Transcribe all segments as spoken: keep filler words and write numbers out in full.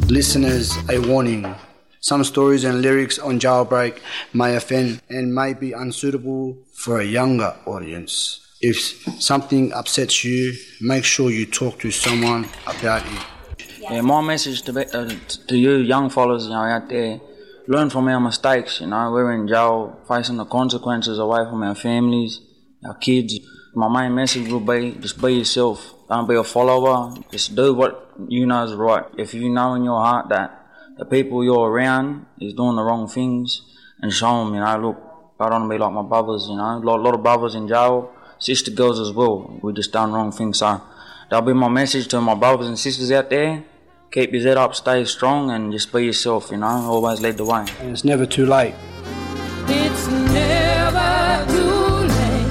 Listeners, a warning. Some stories and lyrics on Jailbreak may offend and may be unsuitable for a younger audience. If something upsets you, make sure you talk to someone about it. Yeah, my message to, be, uh, to you young followers, you know, out there, learn from our mistakes. You know, we're in jail, facing the consequences away from our families, our kids. My main message will be, just be yourself. Don't be a follower. Just do what you know is right. If you know in your heart that the people you're around is doing the wrong things, and show them, you know, look, I don't want to be like my brothers, you know. A lot, lot of brothers in jail, sister girls as well. We just done wrong things. So that'll be my message to my brothers and sisters out there. Keep your head up, stay strong, and just be yourself, you know. Always lead the way. And it's never too late. It's never too late.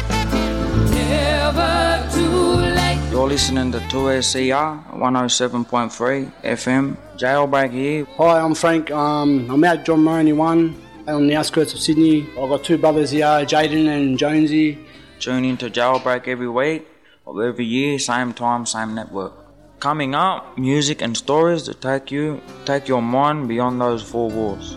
Never too late. You're listening to two S C R one oh seven point three F M. Jailbreak here. Hi, I'm Frank. Um, I'm out John Moroney one on the outskirts of Sydney. I've got two brothers here, Jaden and Jonesy. Tune into Jailbreak every week or every year, same time, same network. Coming up, music and stories that take you, take your mind beyond those four walls.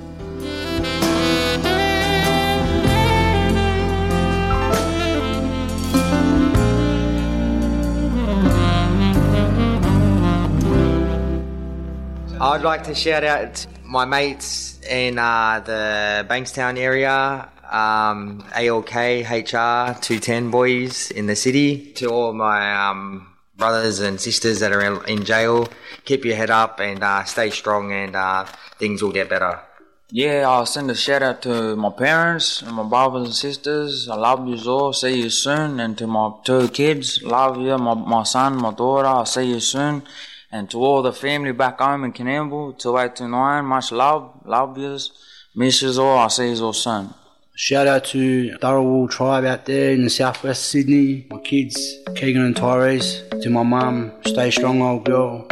I'd like to shout out my mates in uh, the Bankstown area, um, A L K, H R, two ten boys in the city. To all my um, brothers and sisters that are in jail, keep your head up and uh, stay strong, and uh, things will get better. Yeah, I'll send a shout out to my parents and my brothers and sisters. I love you all. See you soon. And to my two kids, love you. My, my son, my daughter, I'll see you soon. And to all the family back home in Canberra, two eight two nine, much love, love yous, miss yous all, I'll see yous all soon. Shout out to Dharawal tribe out there in the southwest Sydney, my kids, Keegan and Tyrese, to my mum, stay strong old girl.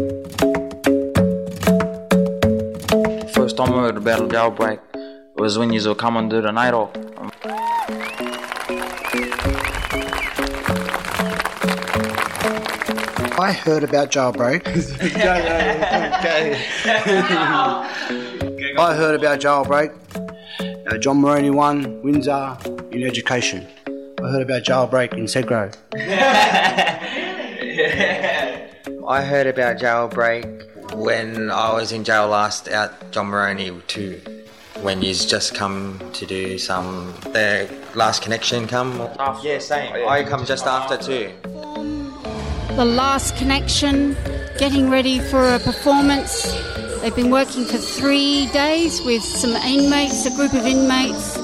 First time I heard about a jailbreak was when yous were coming to the night off. I heard about Jailbreak. I heard about Jailbreak, uh, John Moroney one, Windsor, in education. I heard about Jailbreak in Sedgrove. I heard about Jailbreak when I was in jail last out John Moroney two. When you's just come to do some, the last connection come. Yeah, same. I come just after too. The Last Connection, getting ready for a performance. They've been working for three days with some inmates, a group of inmates,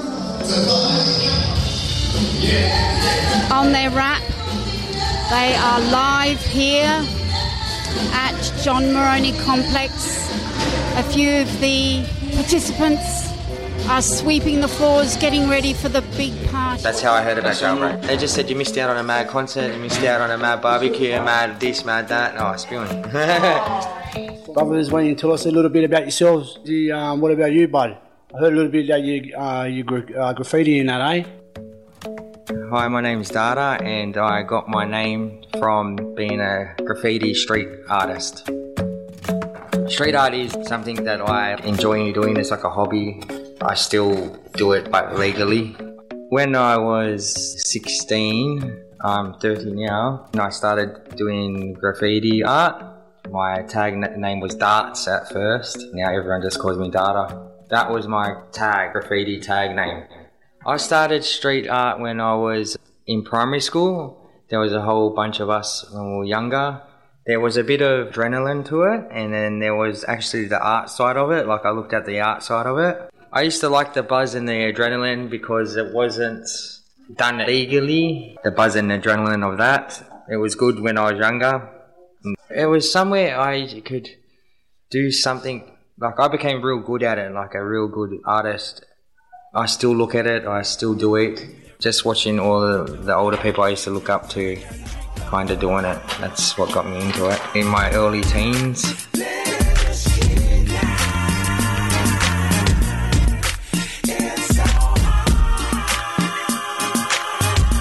on their rap. They are live here at John Moroney Complex. A few of the participants are sweeping the floors, getting ready for the big party. That's how I heard about Jailbreak. They just said you missed out on a mad concert, you missed out on a mad barbecue, a mad this, mad that. Oh, spewing. Brothers, why don't you tell us a little bit about yourselves? The, um, what about you, bud? I heard a little bit about you, uh, you gra- uh, graffiti in that, eh? Hi, my name's Dada, and I got my name from being a graffiti street artist. Street art is something that I enjoy doing. It's like a hobby. I still do it, but legally. When I was sixteen, I'm thirty now, and I started doing graffiti art. My tag name was Darts at first. Now everyone just calls me Dada. That was my tag, graffiti tag name. I started street art when I was in primary school. There was a whole bunch of us when we were younger. There was a bit of adrenaline to it, and then there was actually the art side of it. Like, I looked at the art side of it. I used to like the buzz and the adrenaline because it wasn't done legally. The buzz and adrenaline of that. It was good when I was younger. It was somewhere I could do something. Like, I became real good at it, like a real good artist. I still look at it, I still do it. Just watching all the, the older people I used to look up to kind of doing it. That's what got me into it in my early teens.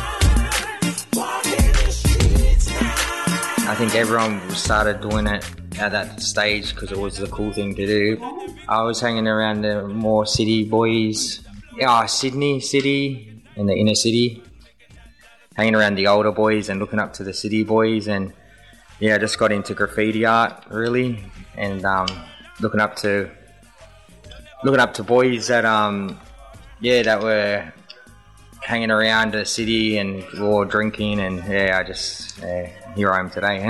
I think everyone started doing it at that stage because it was the cool thing to do. I was hanging around the more city boys. Yeah, Sydney City, in the inner city. Hanging around the older boys and looking up to the city boys, and yeah, I just got into graffiti art really, and um, looking up to looking up to boys that um, yeah, that were hanging around the city and all drinking, and yeah, I just yeah, here I am today.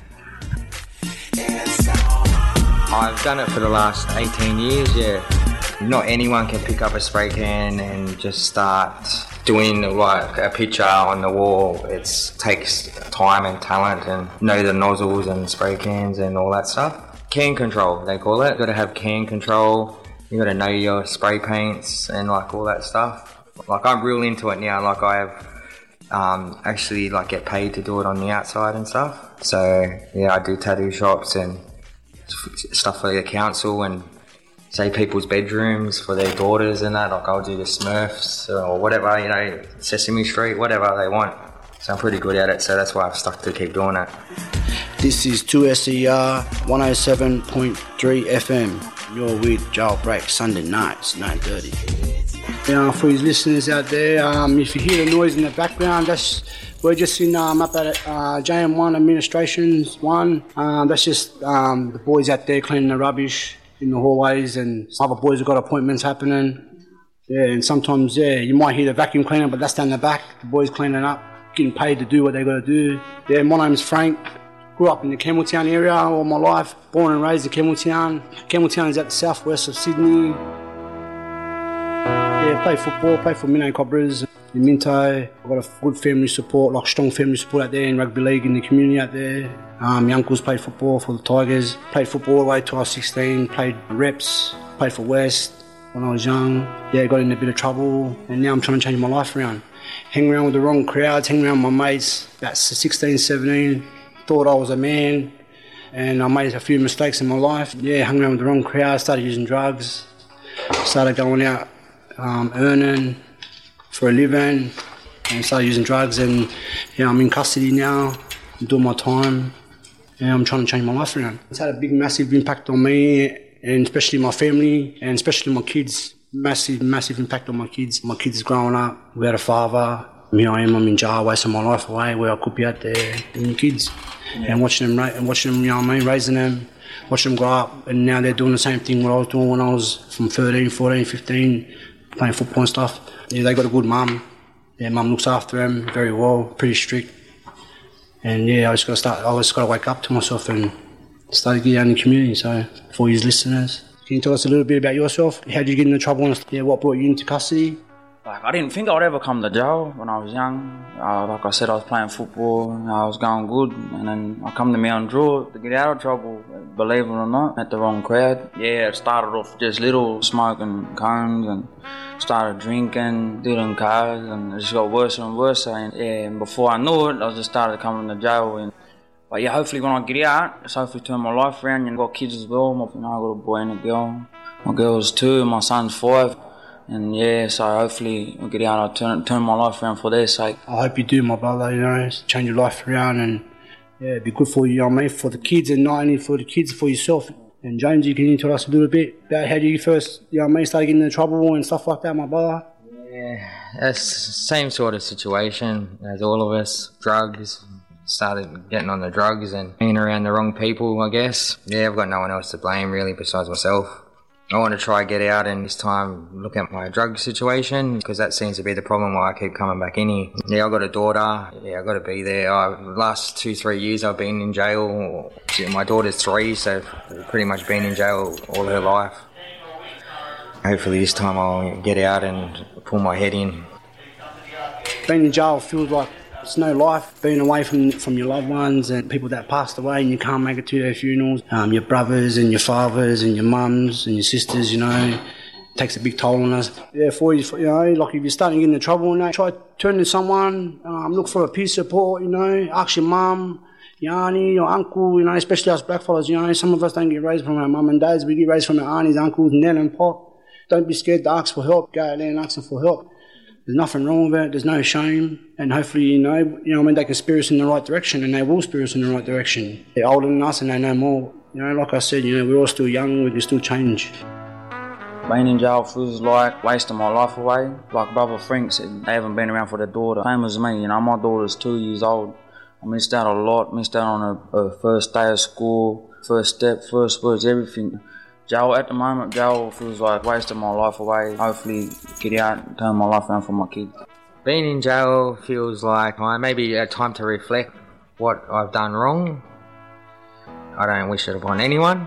I've done it for the last eighteen years. Yeah, not anyone can pick up a spray can and just start doing like a picture on the wall. It takes time and talent and know the nozzles and spray cans and all that stuff. Can control, they call it. You've got to have can control. You got to know your spray paints and like all that stuff. Like I'm real into it now. Like I have um, actually like get paid to do it on the outside and stuff. So yeah, I do tattoo shops and stuff for the council and say people's bedrooms for their daughters and that. Like I'll do the Smurfs or whatever, you know, Sesame Street, whatever they want. So I'm pretty good at it, so that's why I've stuck to keep doing it. This is two S E R one oh seven point three F M. You're with Jailbreak Sunday nights, nine thirty. Now, for his listeners out there, um, if you hear the noise in the background, that's we're just in um, up at uh, J M one Administrations one. Um, that's just um, the boys out there cleaning the rubbish in the hallways, and other boys have got appointments happening. Yeah, and sometimes, yeah, you might hear the vacuum cleaner, but that's down the back. The boys cleaning up, getting paid to do what they got to do. Yeah, my name's Frank. Grew up in the Campbelltown area all my life. Born and raised in Campbelltown. Campbelltown is at the southwest of Sydney. Yeah, played football, played for Minto Cobras in Minto. I've got a good family support, like strong family support out there in rugby league in the community out there. Um, my uncles played football for the Tigers. Played football all the way till I was sixteen. Played reps, played for West when I was young. Yeah, got in a bit of trouble, and now I'm trying to change my life around. Hang around with the wrong crowds, hang around with my mates. About sixteen, seventeen, thought I was a man, and I made a few mistakes in my life. Yeah, hung around with the wrong crowd, started using drugs, started going out um, earning for a living, and started using drugs, and yeah, I'm in custody now. I'm doing my time, and I'm trying to change my life around. It's had a big, massive impact on me, and especially my family, and especially my kids. Massive, massive impact on my kids. My kids growing up without a father. Here I am, I'm in jail, wasting my life away where I could be out there with my kids. Yeah. And watching them, and watching them, you know what I mean, raising them, watching them grow up, and now they're doing the same thing what I was doing when I was from thirteen, fourteen, fifteen, playing football and stuff. Yeah, they got a good mum. Their mum looks after them very well, pretty strict. And yeah, I just got to start, I just got to wake up to myself and start to get out in the community. So for you listeners, can you tell us a little bit about yourself? How did you get into trouble and yeah, what brought you into custody? Like, I didn't think I would ever come to jail when I was young. Uh, like I said, I was playing football, and I was going good, and then I come to Mount Druitt to get out of trouble, believe it or not, at the wrong crowd. Yeah, it started off just little, smoking cones, and started drinking, dealing cars, and it just got worse and worse. And yeah, and before I knew it, I just started coming to jail. And, but yeah, hopefully when I get out, it's hopefully turn my life around. And I've got kids as well. You know, I've got a boy and a girl. My girl's two, and my son's five. And yeah, so hopefully I'll get out, I'll turn, turn my life around for their sake. I hope you do, my brother, you know, change your life around, and yeah, it'd be good for you, you know what I mean, for the kids, and not only for the kids, for yourself. And James, you can tell us a little bit about how you first, you know what I mean, started getting into trouble and stuff like that, my brother? Yeah, that's the same sort of situation as all of us. Drugs, started getting on the drugs and hanging around the wrong people, I guess. Yeah, I've got no one else to blame really besides myself. I want to try and get out and this time look at my drug situation, because that seems to be the problem why I keep coming back in here. Yeah, I've got a daughter. Yeah, I've got to be there. I, the last two, three years I've been in jail. My daughter's three, so I've pretty much been in jail all her life. Hopefully this time I'll get out and pull my head in. Being in jail feels like it's no life, being away from from your loved ones and people that passed away, and you can't make it to their funerals. Um, your brothers and your fathers and your mums and your sisters, you know, it takes a big toll on us. Yeah, for you, you know, like if you're starting to get into trouble, you know, try to turn to someone, um, look for a peer support, you know, ask your mum, your auntie, your uncle, you know, especially us blackfellas, you know, some of us don't get raised from our mum and dads, we get raised from our aunties, uncles, nan and pop. Don't be scared to ask for help, go out there and ask them for help. There's nothing wrong with it. There's no shame. And hopefully, you know, you know, I mean, they can steer us in the right direction, and they will steer us in the right direction. They're older than us and they know more. You know, like I said, you know, we're all still young. We can still change. Being in jail feels like wasting my life away. Like Brother Frank said, they haven't been around for their daughter. Same as me, you know, my daughter's two years old. I missed out a lot, missed out on her, her first day of school, first step, first words, everything. Jail at the moment, jail feels like wasting my life away. Hopefully get out and turn my life around for my kids. Being in jail feels like uh, maybe a time to reflect what I've done wrong. I don't wish it upon anyone.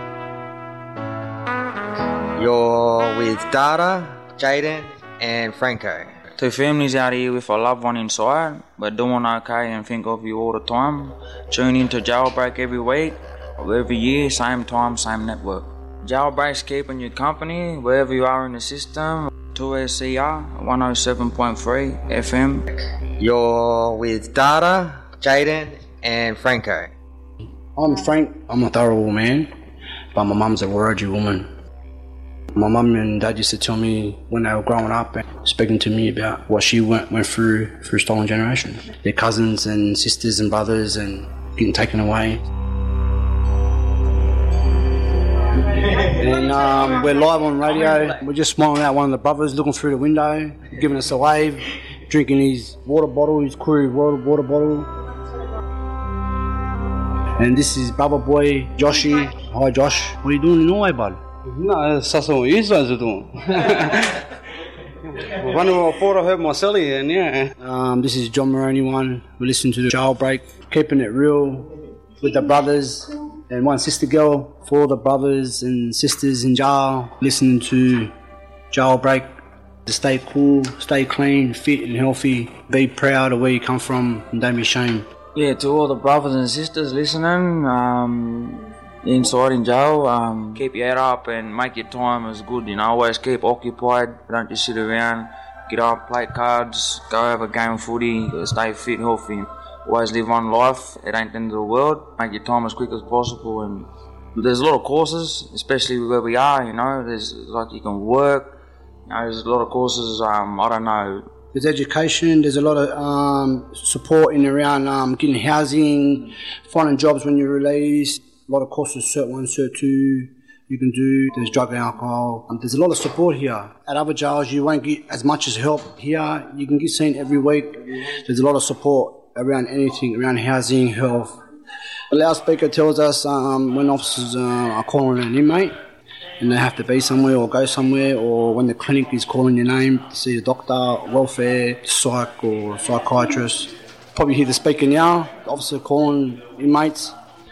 You're with Dada, Jaden and Franco. Two families out here with a loved one inside, but doing okay and think of you all the time. Tune into Jailbreak every week, or every year, same time, same network. Jailbreak's keeping you company wherever you are in the system. two S C R one oh seven point three F M. You're with Dada, Jaden and Franco. I'm Frank. I'm a thorough man, but my mum's a Wiradjuri woman. My mum and dad used to tell me when they were growing up and speaking to me about what she went, went through through Stolen Generation. Their cousins and sisters and brothers and getting taken away. And um, we're live on radio. We're just smiling at one of the brothers looking through the window, giving us a wave, drinking his water bottle, his Koori water, water bottle. And this is Brother Boy, Joshy. Hi Josh. What are you doing in Norway, bud? No, that's what these guys are doing. One of I thought I heard my celly and yeah. Um, this is John Moroney one. We listen to the Jailbreak, keeping it real with the brothers and one sister girl for the brothers and sisters in jail. Listening to Jailbreak to stay cool, stay clean, fit and healthy. Be proud of where you come from and don't be ashamed. Yeah, to all the brothers and sisters listening, um, inside in jail, um, keep your head up and make your time as good, you know, always keep occupied, don't just sit around, get up, play cards, go have a game of footy, stay fit, healthy, always live one life, it ain't the end of the world, make your time as quick as possible. And there's a lot of courses, especially where we are, you know, there's like you can work, you know, there's a lot of courses, um, I don't know. There's education, there's a lot of um, support in around um, getting housing, finding jobs when you're released. A lot of courses, Cert one, Cert two, you can do. There's drug and alcohol. Um, there's a lot of support here. At other jails, you won't get as much as help. Here, you can get seen every week. There's a lot of support around anything, around housing, health. The loudspeaker tells us um, when officers uh, are calling an inmate and they have to be somewhere or go somewhere, or when the clinic is calling your name to see a doctor, welfare, psych or psychiatrist. Probably hear the speaker now, the officer calling inmates.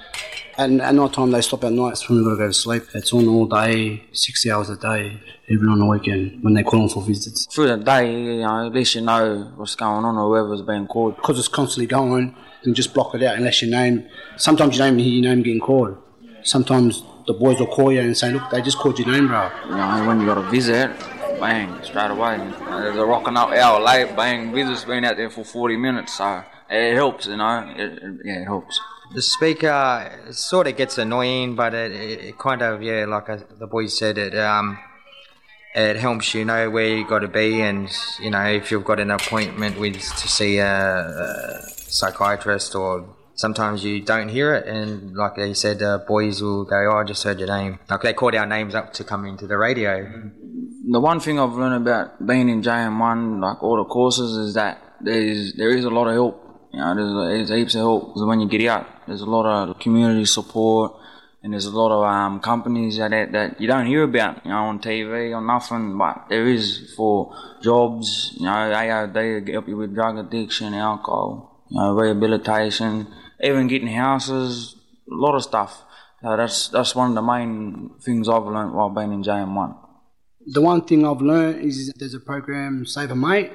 And at night time, they stop at night when we've got to go to sleep. It's on all day, sixty hours a day, even on the weekend, when they call them for visits. Through the day, you know, at least you know what's going on or whoever's being called. Because it's constantly going, you can just block it out unless your name... Sometimes you don't even hear your name getting called. Sometimes the boys will call you and say, look, they just called your name, bro. You know, when you got a visit, bang, straight away. You know, there's a rocking up hour late, bang, visit's been out there for forty minutes, so it helps, you know, it, it, yeah, it helps. The speaker sort of gets annoying, but it, it, it kind of, yeah, like I, the boys said, it um, it helps you know where you got to be, and you know if you've got an appointment with to see a, a psychiatrist, or sometimes you don't hear it, and like they said, uh, boys will go, oh, I just heard your name. Like they called our names up to come into the radio. The one thing I've learned about being in J M one, like all the courses, is that there's there is a lot of help. You know, there's, there's heaps of help when you get out. There's a lot of community support, and there's a lot of um, companies that that you don't hear about, you know, on T V or nothing. But there is for jobs, you know, A O D help you with drug addiction, alcohol, you know, rehabilitation, even getting houses, a lot of stuff. So that's that's one of the main things I've learned while being in J M one. The one thing I've learned is there's a program, Save a Mate.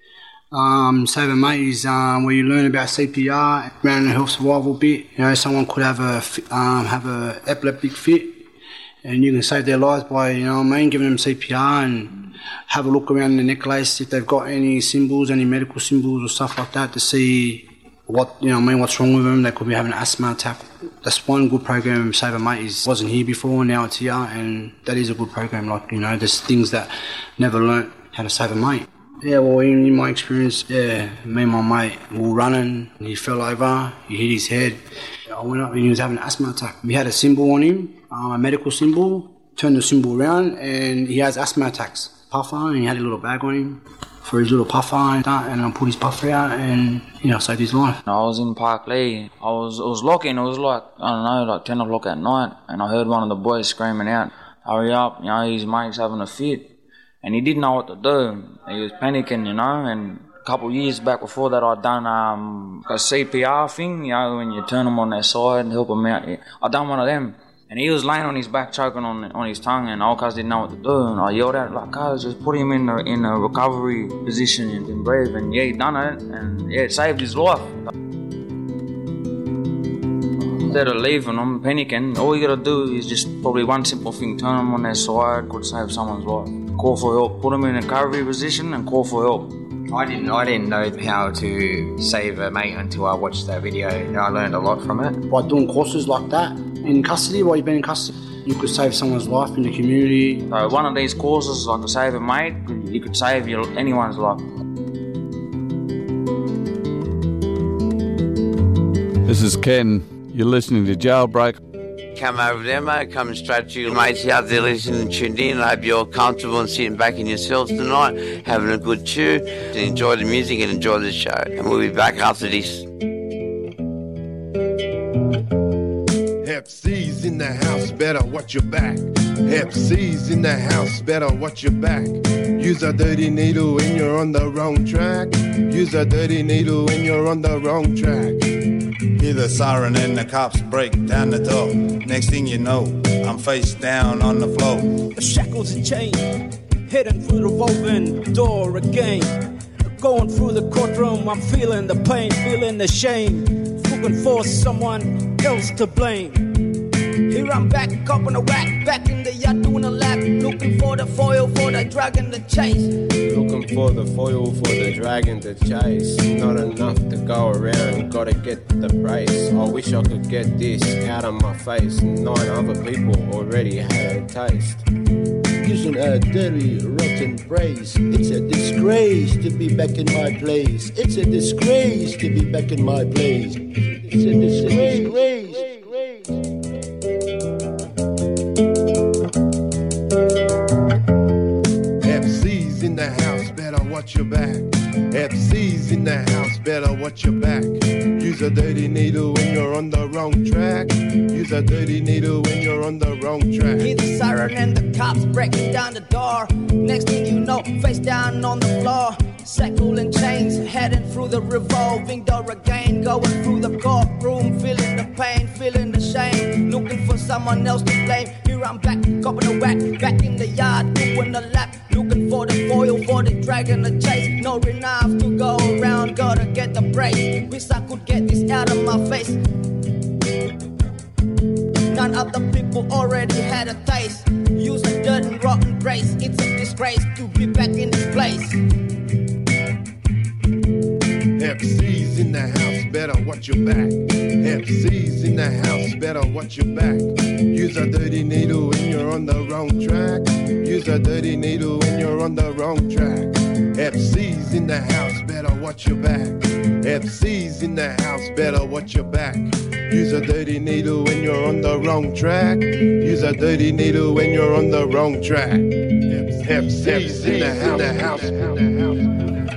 Um, Save a Mate is um, where you learn about C P R, around the health survival bit. You know, someone could have a um, have a epileptic fit, and you can save their lives by, you know what I mean, giving them C P R and have a look around the necklace if they've got any symbols, any medical symbols or stuff like that, to see what, you know what I mean, what's wrong with them. They could be having an asthma attack. That's one good program. Save a Mate is wasn't here before, now it's here, and that is a good program. Like, you know, there's things that never learnt how to save a mate. Yeah, well, in, in my experience, yeah, me and my mate were running, and he fell over, he hit his head. I went up and he was having an asthma attack. We had a symbol on him, um, a medical symbol, turned the symbol around, and he has asthma attacks. Puffer, and he had a little bag on him for his little puffer and that, and I put his puffer out, and, you know, saved his life. I was in Park Lee. I was, it was locking, it was like, I don't know, like ten o'clock at night, and I heard one of the boys screaming out, hurry up, you know, his mate's having a fit. And he didn't know what to do. He was panicking, you know, and a couple of years back before that I'd done um, a C P R thing, you know, when you turn them on their side and help them out. I'd done one of them. And he was laying on his back choking on on his tongue, and old cuz didn't know what to do. And I yelled out, like, cuz, just put him in a, in a recovery position and can breathe. And yeah, he done it, and yeah, it saved his life. Instead of leaving them panicking, all you gotta do is just probably one simple thing, turn them on their side, could save someone's life. Call for help, put them in a recovery position and call for help. I didn't I didn't know how to save a mate until I watched that video. I learned a lot from it. By doing courses like that in custody, while you've been in custody, you could save someone's life in the community. So one of these courses, like to save a mate, you could save your, anyone's life. This is Ken. You're listening to Jailbreak. Come over there, mate. Come straight to your mates out there listening and tuned in. I hope you're comfortable and sitting back in yourselves tonight, having a good chew, and enjoy the music and enjoy the show. And we'll be back after this. Hep C's in the house, better watch your back. Hep C's in the house, better watch your back. Use a dirty needle when you're on the wrong track. Use a dirty needle when you're on the wrong track. Hear the siren and the cops break down the door. Next thing you know, I'm face down on the floor. The shackles and chains, heading through the revolving door again. Going through the courtroom, I'm feeling the pain, feeling the shame. Looking for someone else to blame. Here I'm back, up on the whack, back in the yard doing a lap. Looking for the foil for the dragon to chase. Looking for the foil for the dragon to chase. Not enough to go around, gotta get the brace. I wish I could get this out of my face. Nine other people already had a taste. Using a dirty, rotten phrase. It's a disgrace to be back in my place. It's a disgrace to be back in my place. It's a disgrace. Hep C's in the house, better watch your back. Hep C's in the house, better watch your back. Use a dirty needle when you're on the wrong track. Use a dirty needle when you're on the wrong track. Hear the siren and the cops breaking down the door. Next thing you know, face down on the floor. Shackle and chains, heading through the revolving door again. Going through the courtroom, feeling the pain, feeling the shame. Looking for someone else to blame. Here I'm back, copping a whack, back in the yard, doing the lap. Looking for the foil, for the dragon to chase. No enough to go around, gotta get the brace. Wish I could get this out of my face. None of the people already had a taste. Use a dirt and rotten grace. It's a disgrace to be back in this place. Hep C's in the house, better watch your back. Hep C's in the house, better watch your back. Use a dirty needle when you're on the wrong track. Use a dirty needle when you're on the wrong track. Hep C's in the house, better watch your back. Hep C's in the house, better watch your back. Use a dirty needle when you're on the wrong track. Use a dirty needle when you're on the wrong track. Hep C's in the house, in the house, in the house.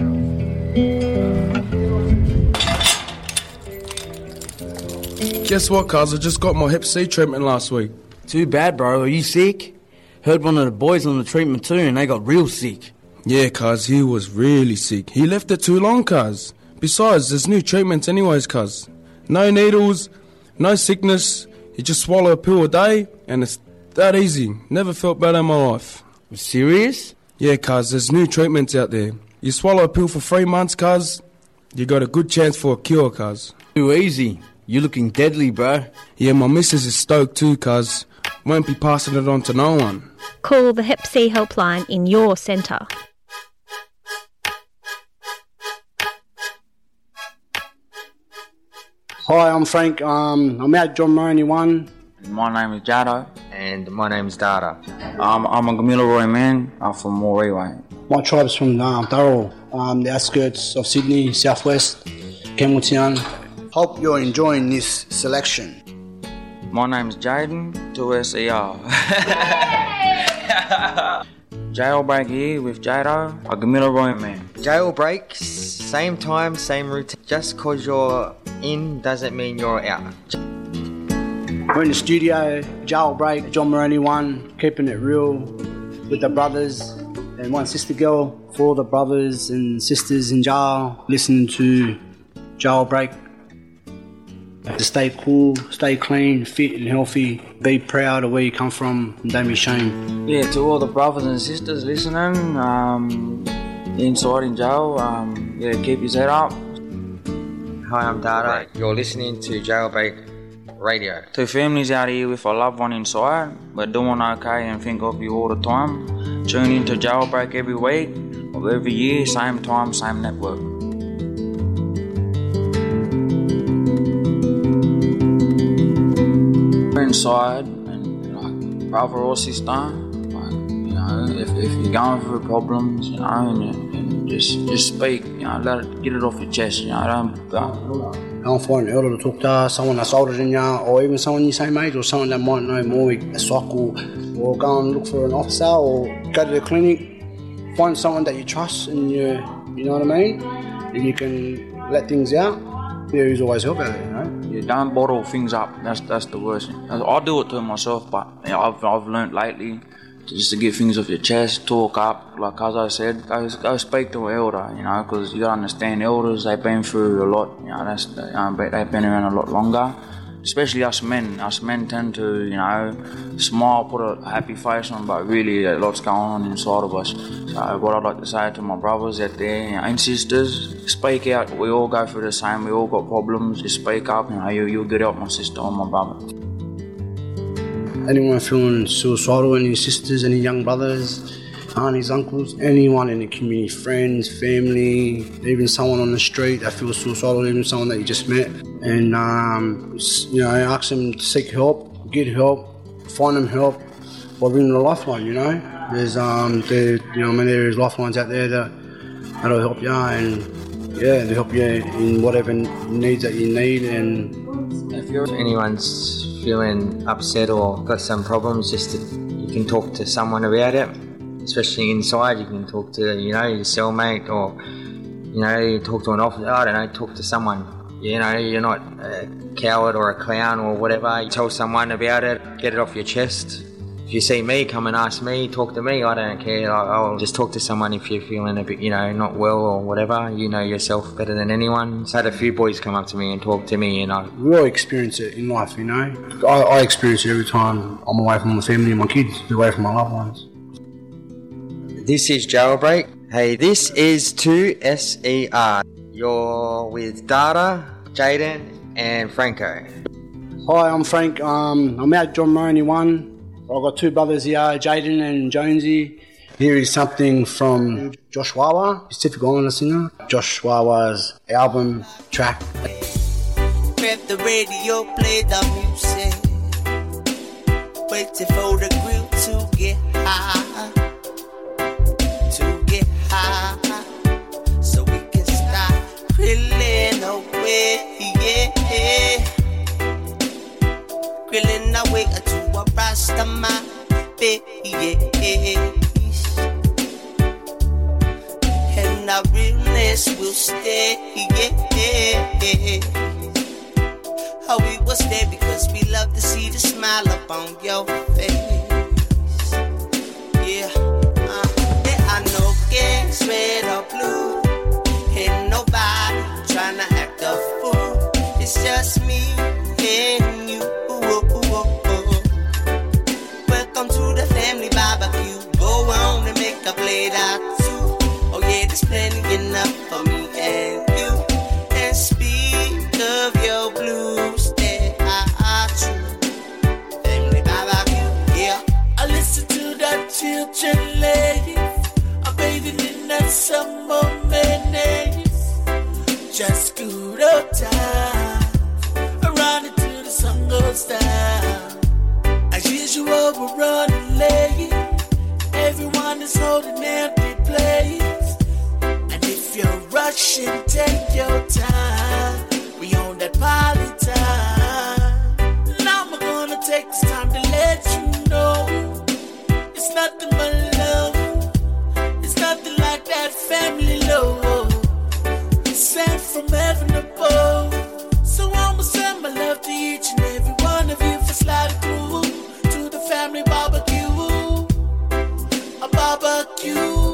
Guess what, cuz? I just got my Hep C treatment last week. Too bad, bro. Are you sick? Heard one of the boys on the treatment too, and they got real sick. Yeah, cuz, he was really sick. He left it too long, cuz. Besides, there's new treatments anyways, cuz. No needles, no sickness. You just swallow a pill a day, and it's that easy. Never felt better in my life. Serious? Yeah, cuz, there's new treatments out there. You swallow a pill for three months, cuz, you got a good chance for a cure, cuz. Too easy. You're looking deadly, bro. Yeah, my missus is stoked too, cuz. Won't be passing it on to no one. Call the Hep C helpline in your centre. Hi, I'm Frank. Um, I'm out John Moroney one. My name is Jado. And my name's Dada. Um, I'm a Gamilaroi man. I'm from Moree. My tribe's from um, Thurrow, um, the outskirts of Sydney, southwest, Campbelltown. Hope you're enjoying this selection. My name's Jaden, two S E R. Jailbreak here with Jado, a Gamilaroi man. Jailbreak, same time, same routine. Just cause you're in doesn't mean you're out. We're in the studio, Jailbreak, John Moroney one, keeping it real with the brothers and one sister girl for all the brothers and sisters in jail, listening to Jailbreak. To stay cool, stay clean, fit and healthy, be proud of where you come from and don't be ashamed. Yeah, to all the brothers and sisters listening, um, inside in jail, um, yeah, keep your head up. Hi, I'm Dada. You're listening to Jailbreak Radio. To families out here with a loved one inside, we're doing okay and think of you all the time. Tune into Jailbreak every week or every year, same time, same network. Inside and like brother or sister, like, you know, if, if you're going through problems, you know, and, you, and just just speak, you know, let it, get it off your chest, you know, don't go. Go and find an elder to talk to, someone that's older than you, or even someone your same age, or someone that might know more, a cycle, or go and look for an officer, or go to the clinic, find someone that you trust, and you, you know what I mean, and you can let things out. There is always help out there, you know. You don't bottle things up. That's that's the worst thing. I do it to myself, but you know, I've I've learnt lately to just to get things off your chest, talk up. Like as I said, go go speak to an elder, you know, because you gotta understand elders. They've been through a lot. You know, that's you know, they've been around a lot longer. Especially us men. Us men tend to, you know, smile, put a happy face on, but really a lot's going on inside of us. So what I'd like to say to my brothers out there, you know, and sisters, speak out. We all go through the same. We all got problems. Just speak up. You know, you, you'll get help, my sister or my brother. Anyone feeling suicidal, any sisters, any young brothers, aunties, uncles, anyone in the community, friends, family, even someone on the street that feels suicidal, even someone that you just met, and um, you know, ask them to seek help, get help, find them help, or bring them a lifeline. You know, there's um, there, you know, I mean, there's lifelines out there that that'll help you, and yeah, they help you in whatever needs that you need. And if you're anyone's feeling upset or got some problems, just to, you can talk to someone about it. Especially inside, you can talk to, you know, your cellmate, or, you know, you talk to an officer, I don't know, talk to someone. You know, you're not a coward or a clown or whatever. You tell someone about it, get it off your chest. If you see me, come and ask me, talk to me, I don't care. I'll just talk to someone if you're feeling a bit, you know, not well or whatever. You know yourself better than anyone. So I had a few boys come up to me and talk to me, you know. We all experience it in life, you know. I, I experience it every time I'm away from my family and my kids, away from my loved ones. This is Jailbreak. Hey, this is two S E R. You're with Dada, Jaden, and Franco. Hi, I'm Frank. Um, I'm out John Moroney one. I've got two brothers here, Jaden and Jonesy. Here is something from Josh Wawa, Pacific Islander singer. Josh Wawa's album track. Grab the radio, play the music. Waiting for the grill to get high. So we can start grilling away, yeah. Grilling away to a Rasta man, yeah. And our realness will stay, yeah. How we will stay because we love to see the smile up on your face, yeah. No gangs, red or blue. Ain't nobody tryna act a fool. It's just me and you. Welcome to the family barbecue. Go on and make a plate out too. Oh yeah, there's plenty enough for me and you. And speak of your blues, they are true. Family barbecue, yeah. I listen to the children lay. Bathing in that summer mayonnaise. Just good old time. Around until the sun goes down. As usual, we're running late. Everyone is holding empty plates. take this time to let you know it's nothing but love. It's nothing like that family love. It's sent from heaven above. So I'ma send my love to each and every one of you for sliding through to the family barbecue. A barbecue.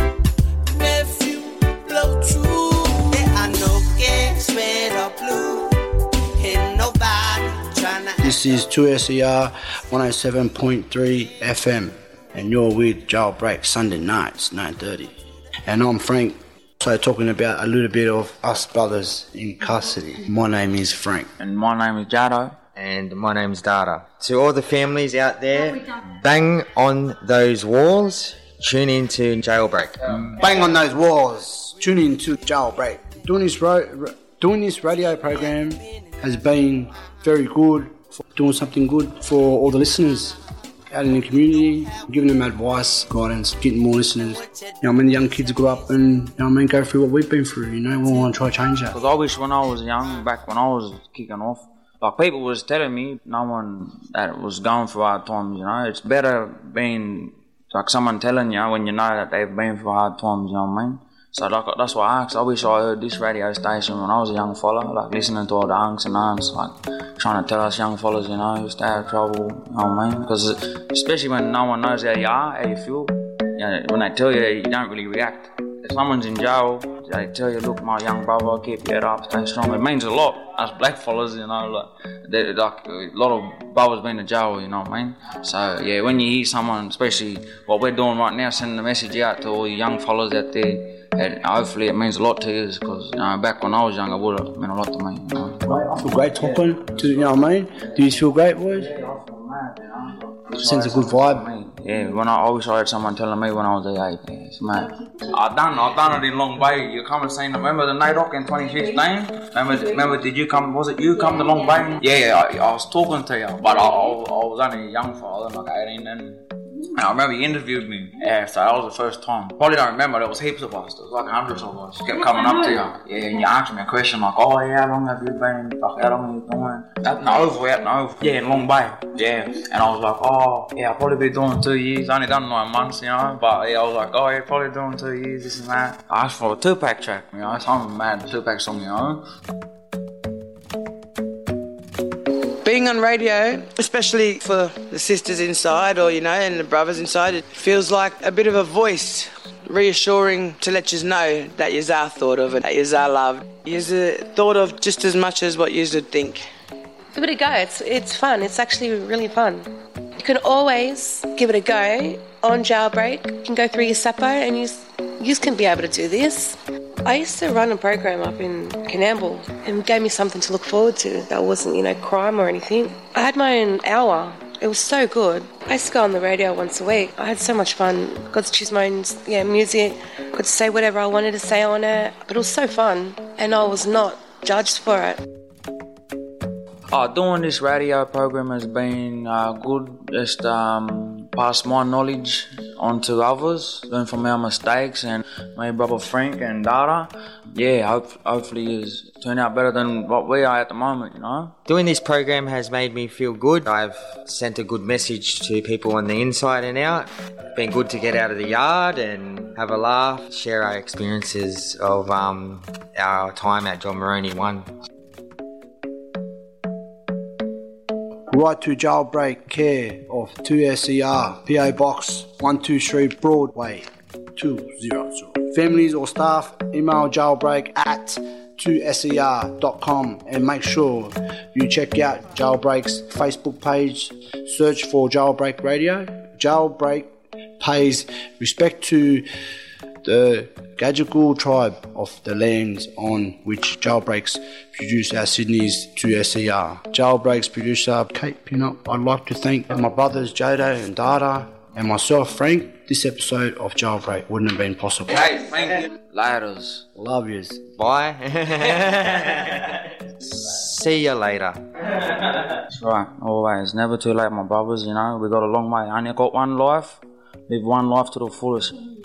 Nephew, blow true. There are no gangs, red or blue. Ain't nobody tryna. This is two S E R one oh seven point three F M, and you're with Jailbreak Sunday nights, nine thirty. And I'm Frank, so talking about a little bit of us brothers in custody. My name is Frank. And my name is Jado. And my name's Dada. To all the families out there, bang on those walls, tune in to Jailbreak. Um, bang on those walls, tune in to Jailbreak. Doing this, ro- doing this radio program has been very good, for doing something good for all the listeners out in the community, giving them advice, guidance, getting more listeners. You know, I mean, the young kids grow up and, you know, I mean, go through what we've been through, you know, we want to try to change that. Because I wish when I was young, back when I was kicking off, like people was telling me, no one that was going through hard times, you know, it's better being like someone telling you when you know that they've been through hard times, you know what I mean? So like, that's why I asked. I wish I heard this radio station when I was a young fella, like listening to all the unks and aunts, like trying to tell us young fellas, you know, stay out of trouble, you know what I mean? Because especially when no one knows how you are, how you feel, you know, when they tell you, you don't really react. If someone's in jail, they tell you, look, my young brother, keep your head up, stay strong. It means a lot. Us black fellas, you know, like, like a lot of brothers been to jail, you know what I mean? So, yeah, when you hear someone, especially what we're doing right now, sending a message out to all you young fellas out there, and hopefully it means a lot to you, because, you know, back when I was young, it would have meant a lot to me, you know. I feel great talking to, you know what I mean? Do you feel great, boys? Yeah, I feel mad, you know. Sends a good vibe. Yeah, when I, I wish I had someone telling me when I was a eight. Yeah, it's mad. I done, I done it in Long Bay. You come and seen. Remember the N A D O C in twenty fifteen? Remember, remember? Did you come? Was it you come to Long Bay? Yeah, I, I was talking to you, but I, I, I was only a young fella, like eighteen then. And I remember he interviewed me. Yeah, so that was the first time. Probably don't remember, there was heaps of us. There was like hundreds of us. Kept coming up to you. Yeah, and you asked me a question like, oh yeah, how long have you been? Like, how long have you doing? Out in the Oval, out in the Oval. Yeah, in Long Bay. Yeah. And I was like, oh, yeah, I'll probably be doing two years. I only done nine months, you know. But yeah, I was like, oh yeah, probably doing two years, this and that. I asked for a two-pack track, you know. So I'm mad, two-pack song, you know. Being on radio, especially for the sisters inside or, you know, and the brothers inside, it feels like a bit of a voice, reassuring to let you know that you are thought of and that you are loved. You are thought of just as much as what you would think. Give it a go. It's, it's fun. It's actually really fun. You can always give it a go on Jailbreak. You can go through your Sapo and you, you can be able to do this. I used to run a program up in Canamble and it gave me something to look forward to. That wasn't, you know, crime or anything. I had my own hour. It was so good. I used to go on the radio once a week. I had so much fun. Got to choose my own yeah, music. Got to say whatever I wanted to say on it. But it was so fun and I was not judged for it. Oh, doing this radio program has been uh, good. Just um, pass my knowledge on to others, learn from our mistakes, and my brother Frank and Dada. Yeah, hope, hopefully is turn out better than what we are at the moment, you know. Doing this program has made me feel good. I've sent a good message to people on the inside and out. Been good to get out of the yard and have a laugh, share our experiences of um, our time at John Moroney one. Right to Jailbreak care of two S E R, P O Box one two three Broadway two hundred. Families or staff, email jailbreak at two S E R dot com and make sure you check out Jailbreak's Facebook page. Search for Jailbreak Radio. Jailbreak pays respect to the Gadigal tribe of the lands on which Jailbreaks produce our Sydney's two S E R. Jailbreak's producer, Kate Pinup. I'd like to thank my brothers Jado and Dada and myself, Frank. This episode of Jailbreak wouldn't have been possible. Hey, thank you. Laters. Love yous. Bye. See you later. That's right, always. Never too late, my brothers, you know. We got a long way. I only got one life. Live one life to the fullest.